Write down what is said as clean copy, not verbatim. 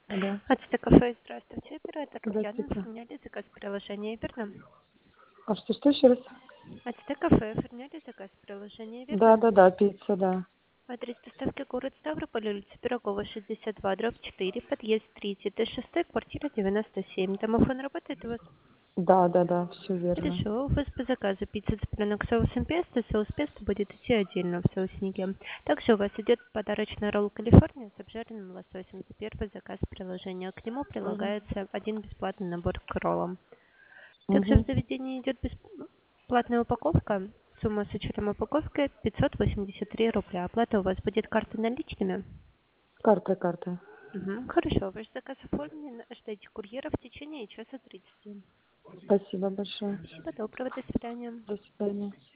Алло. АЦТ кафе, здравствуйте. Оператор Ульяна, Здравствуйте. оформляли заказ в приложении, верно? А что еще раз? АЦТ кафе, оформляли заказ в приложении, Да, верно? да, да, пицца, да. Адрес доставки город Ставрополь, улица Пирогова, 62, дробь 4, подъезд 3, Т6, квартира 97. Домофон работает у вас? Да, да, да, все верно. Хорошо, у вас по заказу пицца цыпленок с соусом песто. Соус песто будет идти отдельно в соуснике. Также у вас идет подарочный ролл Калифорния с обжаренным лососем. Это первый заказ приложения. К нему Угу. прилагается один бесплатный набор к роллам. Также в Угу. заведении идет бесплатная упаковка. Сумма с учетом упаковки 583 рубля. Оплата у вас будет картой наличными? Карта. Мгм. Хорошо, ваш заказ оформлен. Ждите курьера в течение часа 30. Спасибо большое. Спасибо, доброго, до свидания. До свидания.